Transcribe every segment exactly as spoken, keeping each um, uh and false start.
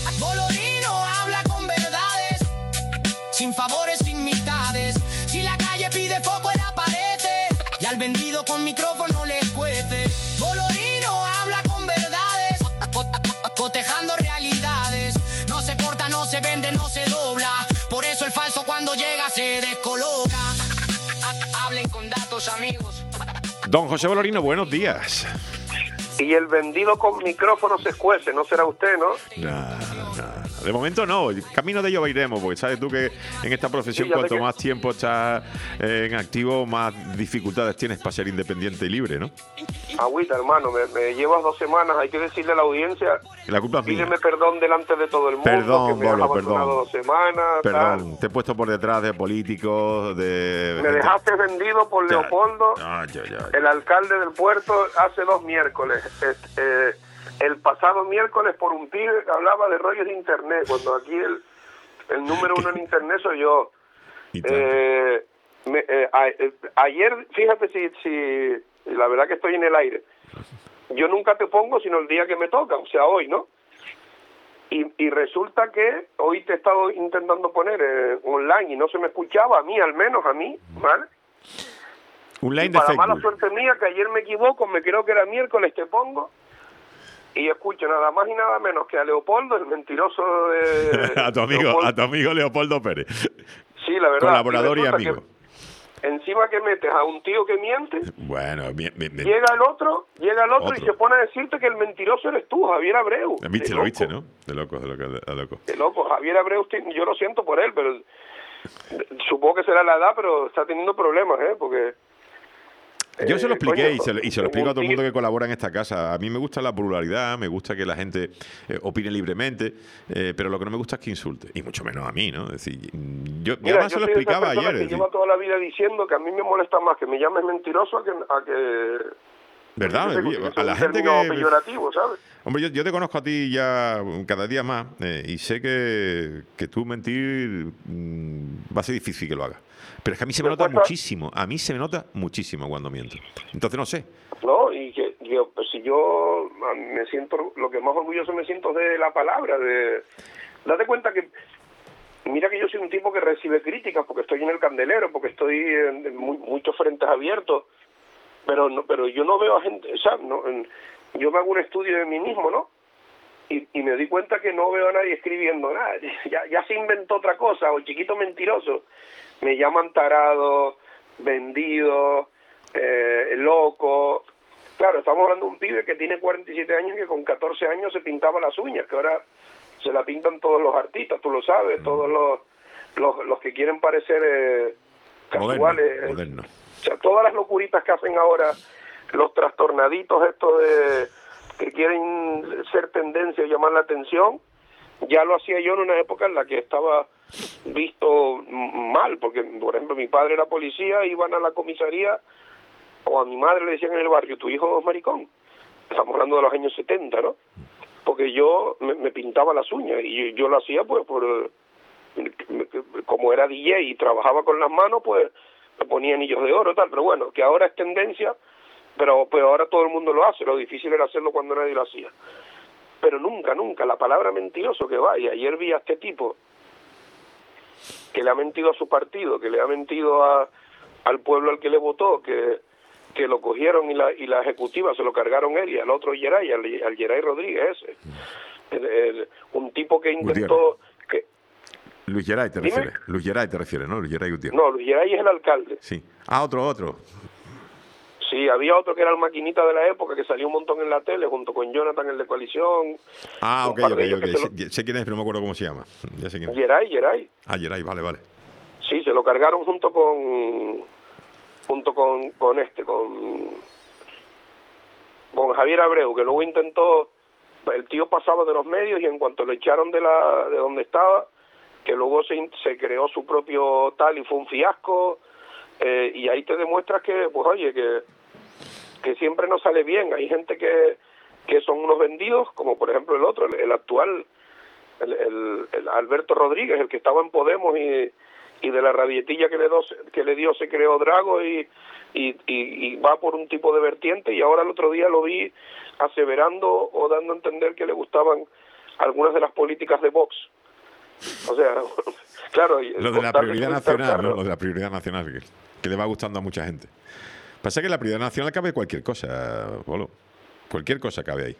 Bolorino habla con verdades, sin favores, sin mitades. Si la calle pide foco en la pared, y al vendido con micrófono le cueste. Bolorino habla con verdades, cotejando realidades. No se corta, no se vende, no se dobla. Por eso el falso cuando llega se descoloca. Hablen con datos, amigos. Don José Bolorino, buenos días. Y el vendido con micrófono se escuece, ¿no será usted, no? Nah, nah. De momento no, camino de ello iremos, porque sabes tú que en esta profesión Sí, cuanto que... más tiempo estás eh, en activo, más dificultades tienes para ser independiente y libre, ¿no? Agüita, hermano, me, me llevas dos semanas, hay que decirle a la audiencia, la culpa es mía. Pídeme perdón delante de todo el mundo, perdón, que me Bolo, has abandonado perdón. dos semanas. Perdón, tal. te he puesto por detrás de políticos, de... Me dejaste vendido por ya, Leopoldo, ya, ya, ya. el alcalde del puerto, hace dos miércoles. Este, eh, el pasado miércoles por un pibe que hablaba de rollos de internet, cuando aquí el, el número uno en internet soy yo. Eh, me, eh, a, eh, ayer, fíjate si, si la verdad que estoy en el aire. Yo nunca te pongo sino el día que me toca, o sea, hoy, ¿no? Y, y resulta que hoy te he estado intentando poner eh, online y no se me escuchaba, a mí al menos, a mí, ¿vale? Un line y de para Facebook. mala suerte mía, que ayer me equivoco, me creo que era miércoles, te pongo y escucho nada más y nada menos que a Leopoldo, el mentiroso de... a tu amigo, Leopoldo. a tu amigo Leopoldo Pérez. Sí, la verdad. Colaborador y, y amigo. Que, encima que metes a un tío que miente, bueno, bien, bien, bien. llega el otro, llega el otro, otro y se pone a decirte que el mentiroso eres tú, Javier Abreu. ¿Viste? Lo viste, ¿no? De loco, de loco, de loco. De loco, Javier Abreu, yo lo siento por él, pero supongo que será la edad, pero está teniendo problemas, ¿eh? Porque... Yo se lo expliqué coño, y, se lo, y se lo explico a todo el mundo que colabora en esta casa. A mí me gusta la pluralidad, me gusta que la gente eh, opine libremente, eh, pero lo que no me gusta es que insulte, y mucho menos a mí, ¿no? Es decir, yo, yo Mira, además yo se lo soy esa explicaba persona ayer. Que lleva toda la vida diciendo que a mí me molesta más que me llames mentiroso a que... A que ¿Verdad? Que que a la un gente término que... peyorativo, ¿sabes? Hombre, yo, yo te conozco a ti ya cada día más eh, y sé que, que tú mentir mmm, va a ser difícil que lo hagas. Pero es que a mí se me nota muchísimo, a mí se me nota muchísimo cuando miento. Entonces no sé. No, y que yo, pues si yo me siento, lo que más orgulloso me siento es de la palabra, de... Date cuenta que, mira que yo soy un tipo que recibe críticas porque estoy en el candelero, porque estoy en, en muy, muchos frentes abiertos, pero no, pero yo no veo a gente, o sea, no, en, yo me hago un estudio de mí mismo, ¿no? Y, y me di cuenta que no veo a nadie escribiendo nada, ya, ya se inventó otra cosa, o chiquito mentiroso. Me llaman tarado, vendido, eh, loco. Claro, estamos hablando de un pibe que tiene cuarenta y siete años y que con catorce años se pintaba las uñas, que ahora se la pintan todos los artistas, tú lo sabes, todos los los, los que quieren parecer eh, casuales. Moderno, moderno. O sea, todas las locuritas que hacen ahora los trastornaditos estos de que quieren ser tendencia y llamar la atención, ya lo hacía yo en una época en la que estaba visto mal, porque por ejemplo mi padre era policía, iban a la comisaría o a mi madre le decían en el barrio, tu hijo es maricón. Estamos hablando de los años setenta, ¿no? Porque yo me, me pintaba las uñas y yo, yo lo hacía pues por como era D J y trabajaba con las manos, pues me ponía anillos de oro tal, pero bueno, que ahora es tendencia, pero pero ahora todo el mundo lo hace, lo difícil era hacerlo cuando nadie lo hacía. Pero nunca, nunca, la palabra mentiroso que va, y ayer vi a este tipo que le ha mentido a su partido, que le ha mentido a, al pueblo al que le votó, que, que lo cogieron y la, y la ejecutiva se lo cargaron él y al otro Geray, al, al Geray Rodríguez ese. El, el, un tipo que intentó... Que, Luis Geray te refieres, Luis Geray te refieres, ¿no? Luis Geray Gutiérrez. No, Luis Geray es el alcalde. Sí. Ah, otro, otro. Sí, había otro que era el maquinita de la época, que salió un montón en la tele, junto con Jonathan, el de Coalición. Ah, ok, ok, ok. Lo... Sé, sé quién es, pero no me acuerdo cómo se llama. Ya sé quién es. Geray, Geray. Ah, Geray, vale, vale. Sí, se lo cargaron junto con... junto con, con este, con... con Javier Abreu, que luego intentó... El tío pasaba de los medios y en cuanto lo echaron de la de donde estaba, que luego se, se creó su propio tal y fue un fiasco... Eh, y ahí te demuestras que, pues oye, que, que siempre no sale bien. Hay gente que, que son unos vendidos, como por ejemplo el otro, el, el actual, el, el, el Alberto Rodríguez, el que estaba en Podemos y, y de la rabietilla que le, do, que le dio se creó Drago y, y, y, y va por un tipo de vertiente, y ahora el otro día lo vi aseverando o dando a entender que le gustaban algunas de las políticas de Vox. O sea, claro... Lo de la prioridad nacional, ¿no? Lo de la prioridad nacional, que, que le va gustando a mucha gente. Pasa que la prioridad nacional cabe cualquier cosa, Polo. Cualquier cosa cabe ahí.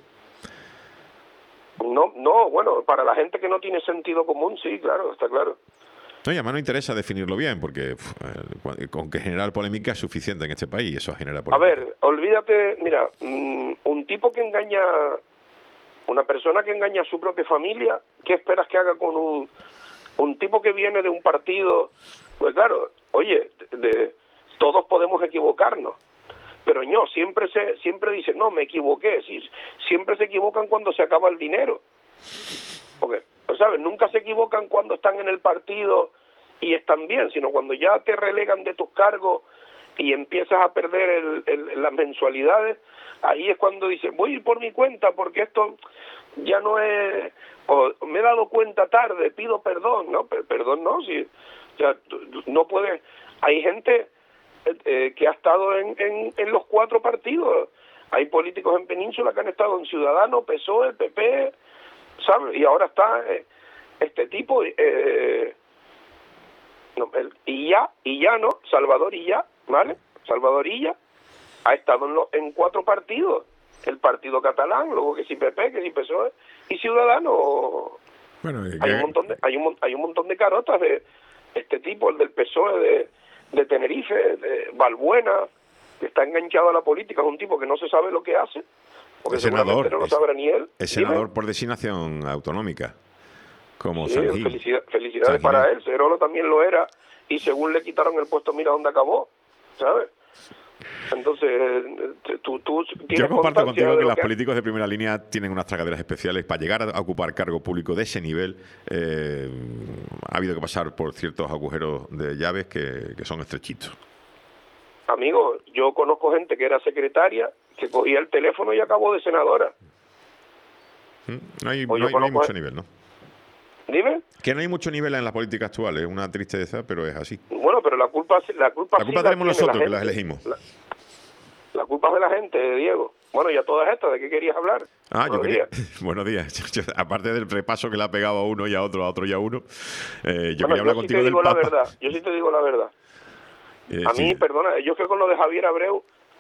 No, no, bueno, para la gente que no tiene sentido común, sí, claro, está claro. No, y además no interesa definirlo bien, porque uf, con que generar polémica es suficiente en este país, eso genera polémica. A ver, olvídate, mira, un tipo que engaña, una persona que engaña a su propia familia, ¿qué esperas que haga con un, un tipo que viene de un partido? Pues claro, oye, de, de, todos podemos equivocarnos, pero no, siempre se siempre dicen, no, me equivoqué, si, siempre se equivocan cuando se acaba el dinero, porque, ¿sabes? Nunca se equivocan cuando están en el partido y están bien, sino cuando ya te relegan de tus cargos y empiezas a perder el, el, las mensualidades, ahí es cuando dicen, voy a ir por mi cuenta porque esto ya no es, o me he dado cuenta tarde, pido perdón, no, perdón no, si, o sea, no puedes, hay gente eh, que ha estado en, en, en los cuatro partidos, hay políticos en Península que han estado en Ciudadanos, P S O E, P P, ¿sabes? Y ahora está eh, este tipo, eh, no, el, y ya, y ya no, Salvador y ya, ¿vale? Salvador Illa ha estado en, lo, en cuatro partidos, el partido catalán, luego que si P P, que si P S O E y Ciudadanos. Bueno, hay, que... un montón de, hay, un, hay un montón de carotas de este tipo, el del P S O E de, de Tenerife, de Balbuena, que está enganchado a la política, es un tipo que no se sabe lo que hace, porque senador, no lo sabrá ni él. Es senador por designación autonómica, como sí, San Gil. Felicidad, felicidades San para él, Cerolo también lo era, y según le quitaron el puesto, mira dónde acabó, ¿sabes? Entonces, tú, tú yo comparto contigo que los políticos de primera línea tienen unas tragaderas especiales. Para llegar a ocupar cargo público de ese nivel, eh, ha habido que pasar por ciertos agujeros de llaves que, que son estrechitos. Amigo, yo conozco gente que era secretaria, que cogía el teléfono y acabó de senadora. No hay, no hay, no hay mucho nivel, ¿no? ¿Dime? Que no hay mucho nivel en la política actual, es una tristeza, pero es así. Bueno, pero la culpa la culpa, la culpa sí tenemos la nosotros, la que las elegimos. La, la culpa es de la gente, Diego. Bueno, y a todas estas, ¿de qué querías hablar? Ah, Buenos yo quería... días. Buenos días. Yo, aparte del repaso que le ha pegado a uno y a otro, a otro y a uno, eh, yo bueno, quería hablar yo contigo sí te digo del la Papa. verdad. Yo sí te digo la verdad. Eh, a mí, sí. perdona, yo que con lo de Javier Abreu,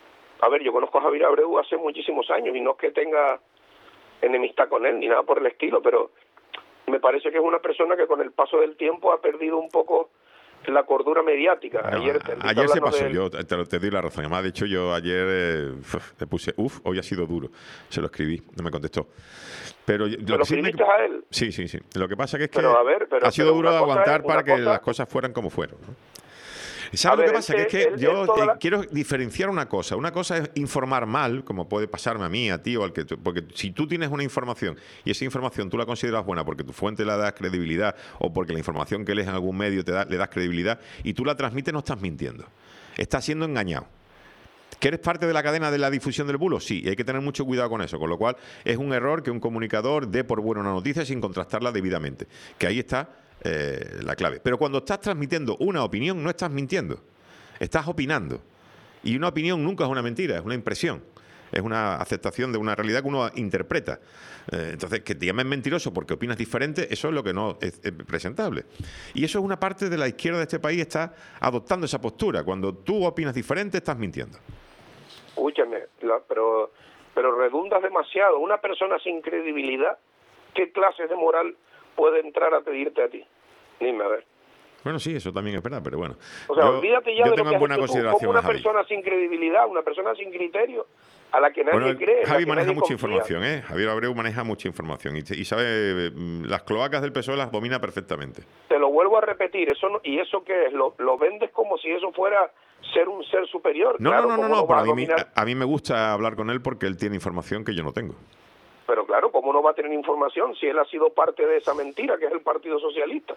a ver, yo conozco a Javier Abreu hace muchísimos años y no es que tenga enemistad con él ni nada por el estilo, pero me parece que es una persona que con el paso del tiempo ha perdido un poco la cordura mediática. No, ayer ayer se pasó, yo te, te doy la razón. Además, de hecho, yo ayer eh, le puse, uff, hoy ha sido duro. Se lo escribí, no me contestó. Pero ¿Te lo, lo que sí escribiste me... a él? Sí, sí, sí. Lo que pasa que es que pero, a ver, pero, ha sido duro de aguantar es, para que cosa... las cosas fueran como fueron, ¿no? ¿Sabes ver, lo que pasa? Él, que es que él, yo él la... quiero diferenciar una cosa. Una cosa es informar mal, como puede pasarme a mí, a ti o al que... Porque si tú tienes una información y esa información tú la consideras buena porque tu fuente la das credibilidad o porque la información que lees en algún medio te da, le das credibilidad y tú la transmites, no estás mintiendo. Estás siendo engañado. ¿Que eres parte de la cadena de la difusión del bulo? Sí, y hay que tener mucho cuidado con eso. Con lo cual es un error que un comunicador dé por buena una noticia sin contrastarla debidamente. Que ahí está eh, la clave. Pero cuando estás transmitiendo una opinión, no estás mintiendo. Estás opinando. Y una opinión nunca es una mentira, es una impresión. Es una aceptación de una realidad que uno interpreta. Eh, entonces, que te llamen mentiroso porque opinas diferente, eso es lo que no es, es presentable. Y eso es una parte de la izquierda de este país está adoptando esa postura. Cuando tú opinas diferente, estás mintiendo. Escúchame, la, pero, pero redundas demasiado. Una persona sin credibilidad, ¿qué clases de moral puede entrar a pedirte a ti? Dime, a ver. Bueno, sí, eso también es verdad, pero bueno. O sea, yo, olvídate ya yo de tengo lo que en buena has hecho tú. consideración Como una a Javi. persona sin credibilidad, una persona sin criterio, a la que nadie bueno, cree. Javi que maneja nadie mucha confía. información, ¿eh? Javier Abreu maneja mucha información y, y sabe, las cloacas del P S O E las domina perfectamente. Te lo vuelvo a repetir, eso no, ¿y eso qué es? Lo, lo vendes como si eso fuera ser un ser superior. No, claro, no, no, no, no no pero a mí, dominar... a mí me gusta hablar con él porque él tiene información que yo no tengo. Pero claro, ¿cómo no va a tener información si él ha sido parte de esa mentira que es el Partido Socialista?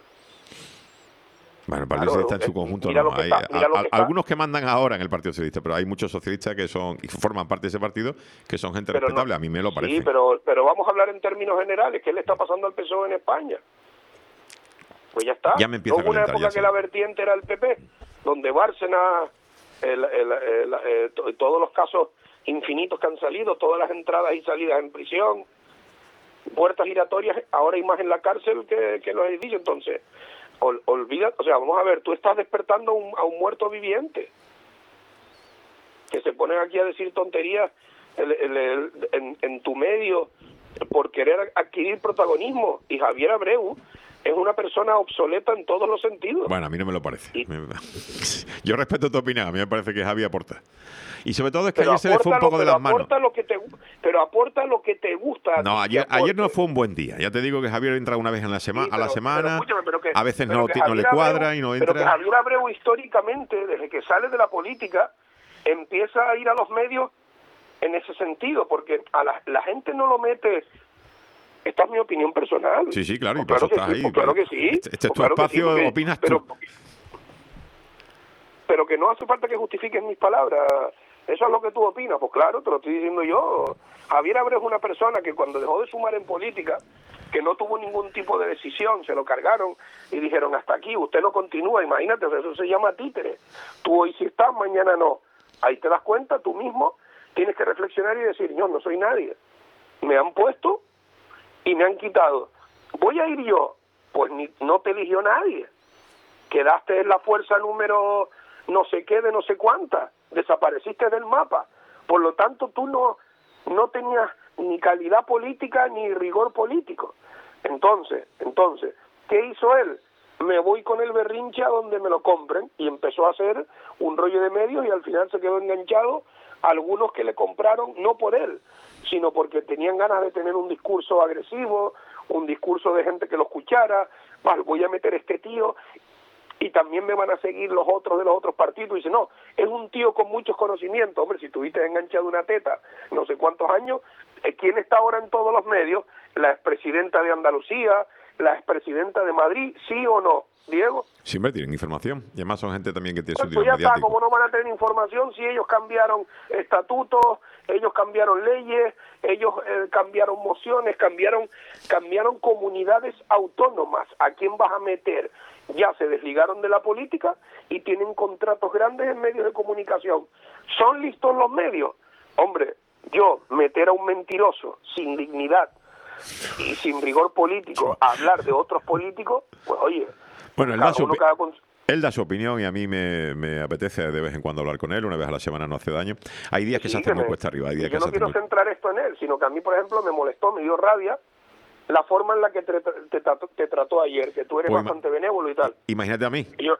Bueno, el Partido Claro, Socialista en su conjunto mira no. lo que Hay está, mira a, lo a, que está. algunos que mandan ahora en el Partido Socialista, pero hay muchos socialistas que son y forman parte de ese partido que son gente Pero respetable. no, a mí me lo parece. Sí, pero, pero vamos a hablar en términos generales. ¿Qué le está pasando al P S O E en España? Pues ya está. Ya me empieza ¿No hubo a una calentar, época ya que sí. la vertiente era el P P? Donde Bárcena, el, el, el, el, to- todos los casos infinitos que han salido, todas las entradas y salidas en prisión. puertas giratorias, ahora hay más en la cárcel que, que los edificios. Entonces, ol, olvida, o sea, vamos a ver, tú estás despertando un, a un muerto viviente, que se ponen aquí a decir tonterías el, el, el, en, en tu medio por querer adquirir protagonismo, y Javier Abreu es una persona obsoleta en todos los sentidos. Bueno, a mí no me lo parece. Y... Yo respeto tu opinión, a mí me parece que Javi aporta. Y sobre todo es que pero ayer se le fue un poco lo, de las manos. Lo que te, pero aporta lo que te gusta. No, ayer, ayer no fue un buen día. Ya te digo que Javier entra una vez en la sema sí, pero, a la semana, pero pero que, a veces no, no le cuadra Abreu, y no entra. Pero que Javier Abreu históricamente, desde que sale de la política, empieza a ir a los medios en ese sentido, porque a la, la gente no lo mete... Esta es mi opinión personal. Sí, sí, claro, y pues por claro eso estás sí, ahí. Pues claro que sí. Este, este es pues tu claro espacio, sí, porque, opinas pero, tú. Pero que no hace falta que justifiques mis palabras. Eso es lo que tú opinas. Pues claro, te lo estoy diciendo yo. Javier Abreu es una persona que cuando dejó de sumar en política, que no tuvo ningún tipo de decisión, se lo cargaron y dijeron hasta aquí, usted no continúa, imagínate, eso se llama títere. Tú hoy sí estás, mañana no. Ahí te das cuenta, tú mismo tienes que reflexionar y decir, yo no soy nadie. Me han puesto y me han quitado. ¿Voy a ir yo? Pues ni, no te eligió nadie. Quedaste en la fuerza número no sé qué de no sé cuánta. Desapareciste del mapa. Por lo tanto, tú no, no tenías ni calidad política ni rigor político. Entonces, entonces, ¿qué hizo él? Me voy con el berrinche a donde me lo compren, y empezó a hacer un rollo de medios y al final se quedó enganchado a algunos que le compraron, no por él, sino porque tenían ganas de tener un discurso agresivo, un discurso de gente que lo escuchara. Vale, voy a meter este tío y también me van a seguir los otros de los otros partidos. Y dice, no, es un tío con muchos conocimientos. Hombre, si tuviste enganchado una teta no sé cuántos años, ¿quién está ahora en todos los medios? La expresidenta de Andalucía, la expresidenta de Madrid, ¿sí o no, Diego? Sí, hombre, tienen información. Y además son gente también que tiene pues su pues ya mediático. Está, ¿cómo no van a tener información si ellos cambiaron estatutos, ellos cambiaron leyes, ellos eh, cambiaron mociones, cambiaron, cambiaron comunidades autónomas? ¿A quién vas a meter? Ya se desligaron de la política y tienen contratos grandes en medios de comunicación. ¿Son listos los medios? Hombre, yo meter a un mentiroso sin dignidad y sin rigor político a hablar de otros políticos, pues oye, bueno, él cada da, su uno, cada con... él da su opinión y a mí me, me apetece de vez en cuando hablar con él, una vez a la semana no hace daño. Hay días que sí, se hacen muy me... cuesta arriba. Hay días yo que no se quiero muy... centrar esto en él, sino que a mí, por ejemplo, me molestó, me dio rabia la forma en la que te, te, te, te trató ayer, que tú eres pues bastante benévolo y tal. Imagínate a mí. Yo...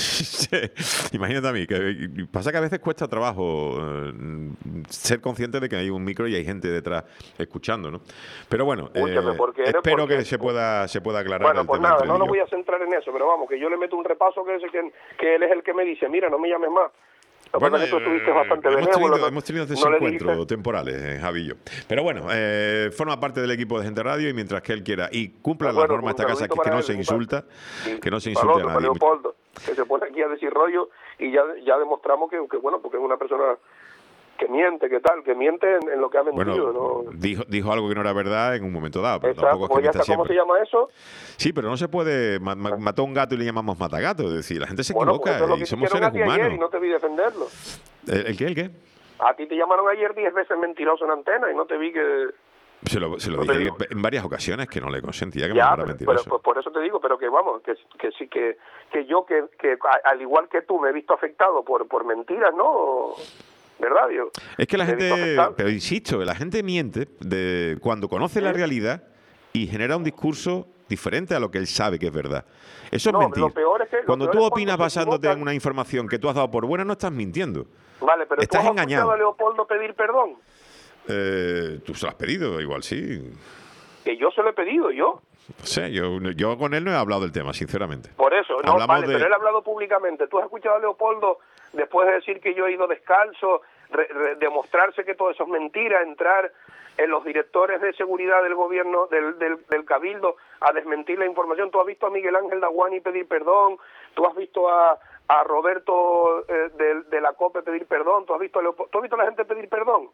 Imagínate a mí. Que pasa que a veces cuesta trabajo eh, ser consciente de que hay un micro y hay gente detrás escuchando, ¿no? Pero bueno, Escúchame, eh, porque eres, espero porque... que se pueda se pueda aclarar bueno, el pues tema nada, entre no él y lo yo. voy a centrar en eso, pero vamos, que yo le meto un repaso que, es que, que él es el que me dice, mira, no me llames más. Bueno, que tú estuviste bastante hemos, benévolo, tenido, no, hemos tenido no desencuentros dijiste... temporales, eh, Javi y yo. Pero bueno, eh, forma parte del equipo de Gente Radio y mientras que él quiera y cumpla bueno, las normas de esta casa, que, que no él, se insulta, sí, que no se insulte otro, a nadie. Leopoldo, que se pone aquí a decir rollo y ya ya demostramos que, que bueno, porque es una persona que miente, que tal, que miente en, en lo que ha mentido. Bueno, ¿no? dijo, dijo algo que no era verdad en un momento dado, pero Exacto, tampoco es que pues ya está, ¿cómo se llama eso? Sí, pero no se puede, ma, ma, mató a un gato y le llamamos matagato, es decir, la gente se bueno, equivoca pues y somos seres humanos. Ayer y no te vi defenderlo. ¿El, ¿El qué? ¿El qué? A ti te llamaron ayer diez veces mentiroso en antena y no te vi que... Se lo, se lo no dije en varias ocasiones que no le consentía que ya, me llamara pero, mentiroso. Pero, pues por eso te digo, pero que vamos, que, que sí, que, que yo, que, que al igual que tú, me he visto afectado por, por mentiras, ¿no? ¿Verdad, Diego? Es que la gente, pero insisto, la gente miente de cuando conoce ¿Sí? la realidad y genera un discurso diferente a lo que él sabe que es verdad. Eso no, es mentir. Lo peor es que, cuando peor tú es opinas cuando basándote en una información que tú has dado por buena, no estás mintiendo. Vale, pero estás ¿tú has engañado. escuchado a Leopoldo pedir perdón? Eh, tú se lo has pedido, igual sí. Que yo se lo he pedido, yo. No sé, yo, yo con él no he hablado del tema, sinceramente. Por eso, no, Hablamos vale, de... pero él ha hablado públicamente. ¿Tú has escuchado a Leopoldo, después de decir que yo he ido descalzo, re, re, demostrarse que todo eso es mentira, entrar en los directores de seguridad del gobierno, del, del, del Cabildo, a desmentir la información? ¿Tú has visto a Miguel Ángel Daguani pedir perdón? ¿Tú has visto a, a Roberto eh, de, de la COPE pedir perdón? ¿Tú has visto a Leopoldo? ¿Tú has visto a la gente pedir perdón?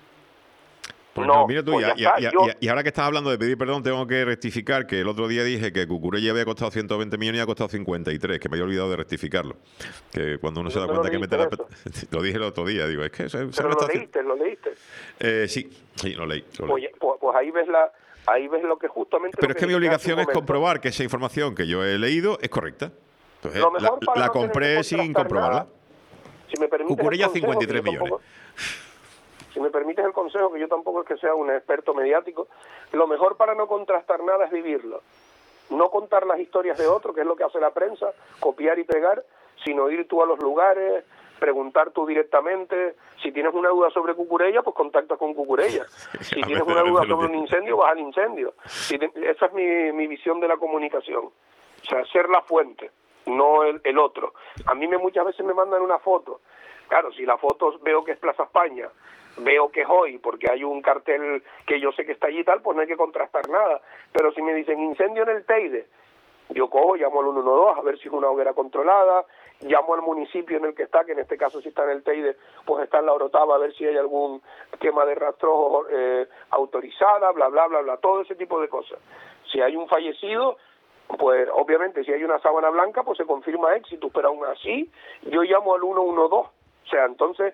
Pues no, no, mira tú, pues y, ya y, está, y, yo... y ahora que estás hablando de pedir perdón, tengo que rectificar que el otro día dije que Cucurella había costado ciento veinte millones y ha costado cincuenta y tres, que me había olvidado de rectificarlo. Que cuando uno yo se da no cuenta que mete la... Lo dije el otro día, digo, es que... Se, Pero se lo leíste, lo leíste. Eh, sí, sí, lo leí. Lo leí. Pues, pues, pues ahí ves la Ahí ves lo que justamente... Pero es que, que mi obligación es comprobar que esa información que yo he leído es correcta. Entonces, lo mejor la, para la no compré sin comprobarla. Nada, si me permites Cucurella, el consejo, cincuenta y tres tampoco, millones. Si me permites el consejo, que yo tampoco es que sea un experto mediático, lo mejor para no contrastar nada es vivirlo. No contar las historias de otro, que es lo que hace la prensa, copiar y pegar, sino ir tú a los lugares, preguntar tú directamente. Si tienes una duda sobre Cucurella, pues contactas con Cucurella. Si tienes una duda sobre un incendio, vas al incendio. Si te, esa es mi, mi visión de la comunicación. O sea, ser la fuente, no el, el otro. A mí me muchas veces me mandan una foto. Claro, si la foto veo que es Plaza España, veo que es hoy, porque hay un cartel que yo sé que está allí y tal, pues no hay que contrastar nada. Pero si me dicen incendio en el Teide, yo cojo, llamo al uno uno dos a ver si es una hoguera controlada, llamo al municipio en el que está, que en este caso si está en el Teide, pues está en la Orotava, a ver si hay algún quema de rastrojo eh, autorizada, bla, bla, bla, bla, todo ese tipo de cosas. Si hay un fallecido, pues obviamente si hay una sábana blanca, pues se confirma éxito, pero aún así yo llamo al uno uno dos. O sea, entonces,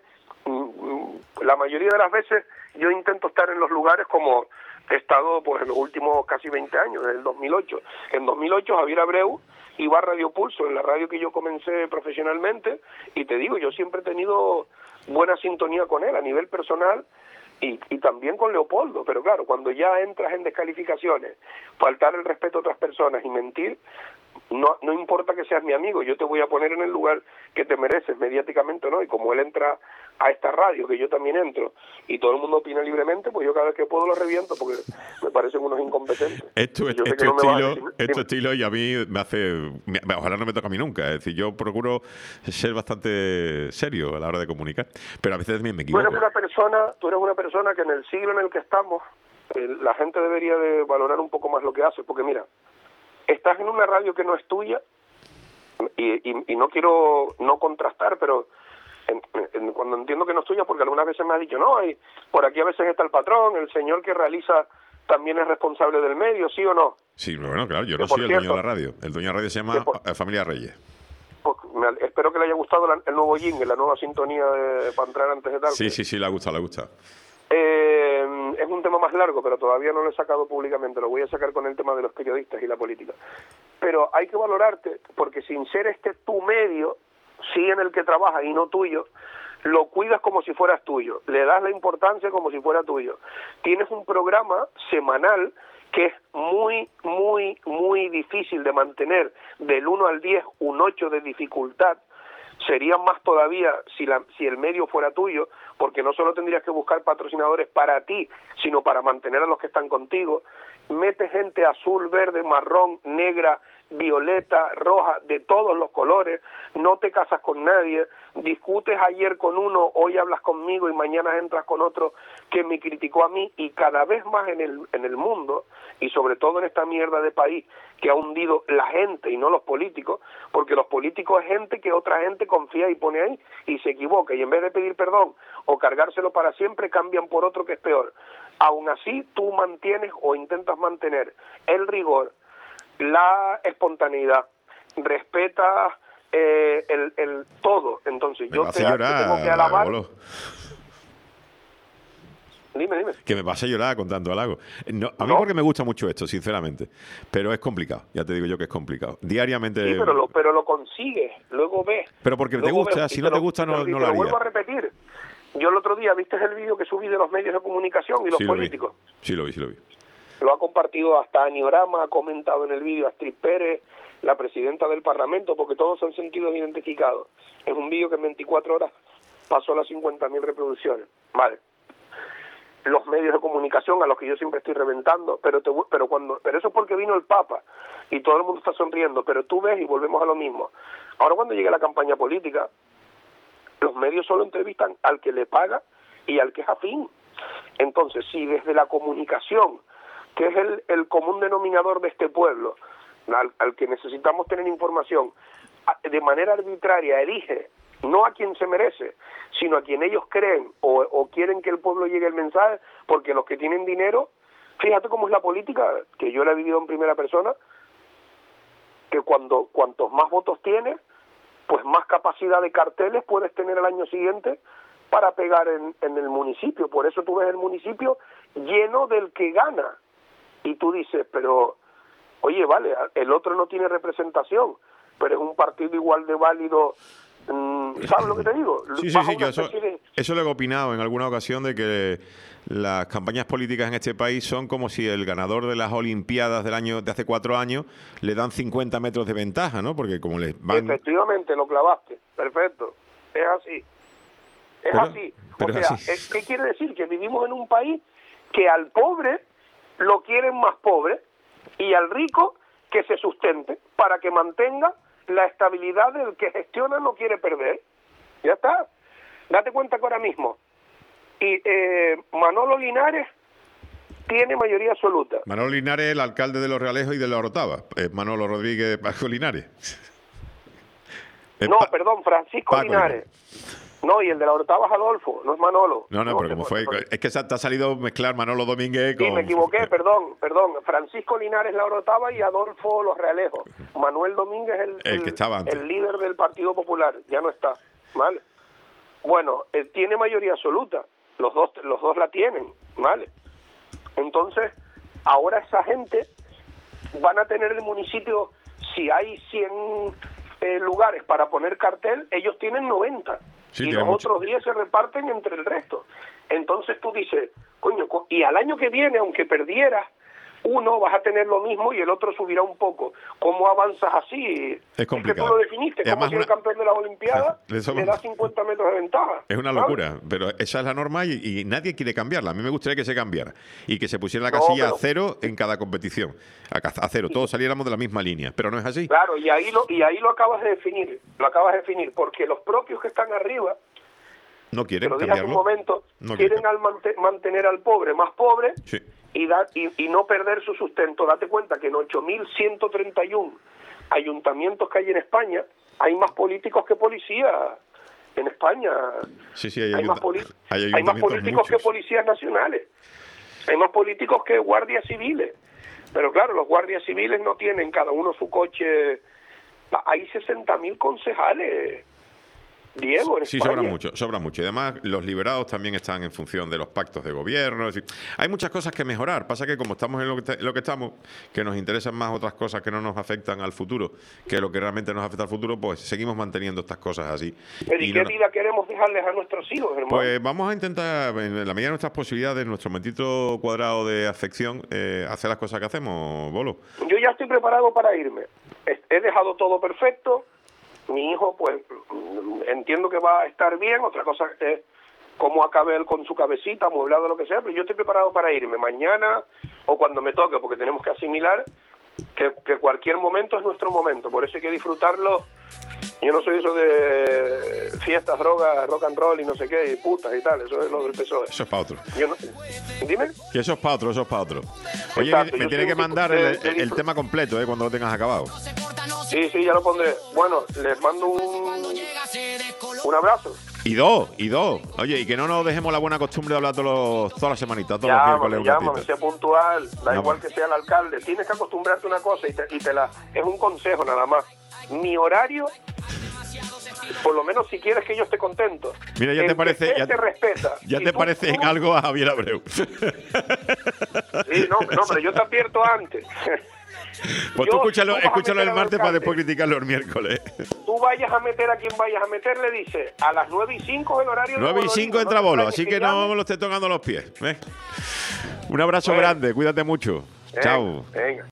la mayoría de las veces yo intento estar en los lugares como he estado pues en los últimos casi veinte años, desde el dos mil ocho. En dos mil ocho Javier Abreu iba a Radio Pulso, en la radio que yo comencé profesionalmente, y te digo, yo siempre he tenido buena sintonía con él a nivel personal y, y también con Leopoldo, pero claro, cuando ya entras en descalificaciones, faltar el respeto a otras personas y mentir, no no importa que seas mi amigo, yo te voy a poner en el lugar que te mereces mediáticamente, ¿no? Y como él entra a esta radio, que yo también entro, y todo el mundo opina libremente, pues yo cada vez que puedo lo reviento, porque me parecen unos incompetentes. Esto, esto, no estilo, decir, esto estilo y a mí me hace... Me, ojalá no me toque a mí nunca. Es decir, yo procuro ser bastante serio a la hora de comunicar, pero a veces también me equivoco. Tú eres una persona, tú eres una persona que en el siglo en el que estamos, eh, la gente debería de valorar un poco más lo que hace, porque mira, estás en una radio que no es tuya, y, y, y no quiero no contrastar, pero en, en, cuando entiendo que no es tuya, porque algunas veces me has dicho, no, y por aquí a veces está el patrón, el señor que realiza también es responsable del medio, ¿sí o no? Sí, bueno, claro, yo que no soy el cierto, dueño de la radio. El dueño de la radio se llama por, Familia Reyes. Pues, me, espero que le haya gustado la, el nuevo jingle, la nueva sintonía de, para entrar antes de tal. Sí, sí, sí, le ha gustado, le ha gustado. Eh, es un tema más largo, pero todavía no lo he sacado públicamente, lo voy a sacar con el tema de los periodistas y la política. Pero hay que valorarte, porque sin ser este tu medio, sí en el que trabajas y no tuyo, lo cuidas como si fueras tuyo, le das la importancia como si fuera tuyo. Tienes un programa semanal que es muy, muy, muy difícil de mantener, del uno al diez, un ocho de dificultad. Sería más todavía si, la, si el medio fuera tuyo, porque no solo tendrías que buscar patrocinadores para ti, sino para mantener a los que están contigo. Mete gente azul, verde, marrón, negra, violeta, roja, de todos los colores, no te casas con nadie, discutes ayer con uno, hoy hablas conmigo y mañana entras con otro que me criticó a mí, y cada vez más en el, en el mundo, y sobre todo en esta mierda de país que ha hundido la gente y no los políticos, porque los políticos es gente que otra gente confía y pone ahí y se equivoca, y en vez de pedir perdón o cargárselo para siempre, cambian por otro que es peor. Aún así, tú mantienes o intentas mantener el rigor, la espontaneidad, respeta eh, el, el todo. Entonces, me yo vas te, a llorar, te tengo que alabar. Bolo. Dime, dime. Que me vas a llorar con tanto halago. No, a mí no. porque me gusta mucho esto, sinceramente. Pero es complicado, ya te digo yo que es complicado. Diariamente... Sí, pero lo, pero lo consigues, luego ves. Pero porque te gusta, ves, si no te, te gusta no, te, no te lo haría. Te lo vuelvo a repetir. Yo el otro día, ¿viste el vídeo que subí de los medios de comunicación y los sí, políticos? Lo vi. Sí, lo vi, sí lo vi. Lo ha compartido hasta Aniorama, ha comentado en el vídeo Astrid Pérez, la presidenta del Parlamento, porque todos se han sentido identificados. Es un vídeo que en veinticuatro horas pasó las cincuenta mil reproducciones. Vale. Los medios de comunicación a los que yo siempre estoy reventando, pero te, pero cuando pero eso es porque vino el Papa y todo el mundo está sonriendo, pero tú ves y volvemos a lo mismo. Ahora cuando llegue la campaña política, los medios solo entrevistan al que le paga y al que es afín. Entonces, si desde la comunicación, que es el, el común denominador de este pueblo, al, al que necesitamos tener información, de manera arbitraria elige no a quien se merece, sino a quien ellos creen o, o quieren que el pueblo llegue el mensaje, porque los que tienen dinero, fíjate cómo es la política, que yo la he vivido en primera persona, que cuando cuantos más votos tienes, pues más capacidad de carteles puedes tener al año siguiente para pegar en, en el municipio. Por eso tú ves el municipio lleno del que gana, y tú dices, pero, oye, vale, el otro no tiene representación, pero es un partido igual de válido. ¿Sabes lo que te digo? Sí, sí, sí, yo eso, de... eso lo he opinado en alguna ocasión, de que las campañas políticas en este país son como si el ganador de las Olimpiadas del año de hace cuatro años le dan cincuenta metros de ventaja, ¿no? Porque como les van... Efectivamente, lo clavaste, perfecto, es así, es pero, así. Pero o sea, así. Es, ¿qué quiere decir? Que vivimos en un país que al pobre lo quieren más pobre y al rico que se sustente para que mantenga la estabilidad del que gestiona, no quiere perder. Ya está. Date cuenta que ahora mismo y eh, Manolo Linares tiene mayoría absoluta. Manolo Linares, el alcalde de Los Realejos y de La Orotava. Es Manolo Rodríguez Paco Linares. No, pa perdón, Francisco Paco Linares. Linares. No, y el de La Orotava es Adolfo, no es Manolo. No, no, no pero como fue... Es que te ha salido mezclar Manolo Domínguez con... Sí, me equivoqué, perdón, perdón. Francisco Linares La Orotava y Adolfo Los Realejos. Manuel Domínguez el, el, que estaba antes. el líder del Partido Popular, ya no está, ¿vale? Bueno, él tiene mayoría absoluta, los dos, los dos la tienen, ¿vale? Entonces, ahora esa gente van a tener el municipio, si hay cien eh, lugares para poner cartel, ellos tienen noventa. Sí, y los mucho. Otros diez se reparten entre el resto. Entonces tú dices, coño, y al año que viene, aunque perdieras uno, vas a tener lo mismo y el otro subirá un poco. ¿Cómo avanzas así? Es complicado. Es que tú lo definiste, como si una... el campeón de las Olimpiadas Eso... le da cincuenta metros de ventaja. Es una locura, ¿sabes? Pero esa es la norma y, y nadie quiere cambiarla. A mí me gustaría que se cambiara y que se pusiera la casilla no, pero... a cero en cada competición. A, a cero, todos saliéramos de la misma línea, pero no es así. Claro, y ahí lo, y ahí lo acabas de definir, lo acabas de definir, porque los propios que están arriba, no quieren te lo dije cambiarlo. hace un momento, no quieren al mant mantener al pobre más pobre. Sí. Y, da, y, y no perder su sustento. Date cuenta que en ocho mil ciento treinta y uno ayuntamientos que hay en España, hay más políticos que policías en España. Sí, sí, hay, hay, más, hay, hay más políticos muchos. que policías nacionales. Hay más políticos que guardias civiles. Pero claro, los guardias civiles no tienen cada uno su coche. Hay sesenta mil concejales. Diego, en sí, España. sobra mucho, sobra mucho. Y además los liberados también están en función de los pactos de gobierno. Es decir, hay muchas cosas que mejorar. Pasa que como estamos en lo que, lo que estamos, que nos interesan más otras cosas que no nos afectan al futuro, que lo que realmente nos afecta al futuro, pues seguimos manteniendo estas cosas así. ¿Pero y, y qué no, vida queremos dejarles a nuestros hijos, hermano? Pues vamos a intentar, en la medida de nuestras posibilidades, en nuestro momentito cuadrado de afección, eh, hacer las cosas que hacemos, Bolo. Yo ya estoy preparado para irme. He dejado todo perfecto. Mi hijo, pues, entiendo que va a estar bien. Otra cosa es cómo acabe él con su cabecita, amueblado, lo que sea, pero yo estoy preparado para irme mañana o cuando me toque, porque tenemos que asimilar que, que cualquier momento es nuestro momento. Por eso hay que disfrutarlo. Yo no soy eso de fiestas, drogas, rock and roll y no sé qué, y putas y tal. Eso es lo del P S O E. Eso es para otro. Yo no... Dime. Que eso es para otro, eso es para otro. Oye, Exacto, me tiene que mandar de, el, el, el tema completo, ¿eh? Cuando lo tengas acabado. Sí, sí, ya lo pondré. Bueno, les mando un, un abrazo. Y dos, y dos. Oye, y que no nos dejemos la buena costumbre de hablar todos los, todas las semanitas, todos llámame, los miércoles. Llámame, sea puntual, da no, igual que sea el alcalde. Tienes que acostumbrarte a una cosa y te, y te la... Es un consejo nada más. Mi horario, por lo menos si quieres que yo esté contento. Mira, ya te parece... Ya te respeta. Ya si te tú, parece tú, en algo a Javier Abreu. Sí, no, no, pero yo te advierto antes. Pues tú escúchalo, escúchalo el martes para después criticarlo el miércoles. Tú vayas a meter a quien vayas a meter, le dice a las nueve y cinco el horario. nueve y cinco entra Bolo, así que no me lo esté tocando los pies. ¿eh? Un abrazo bueno. grande, cuídate mucho. Venga, chao. Venga.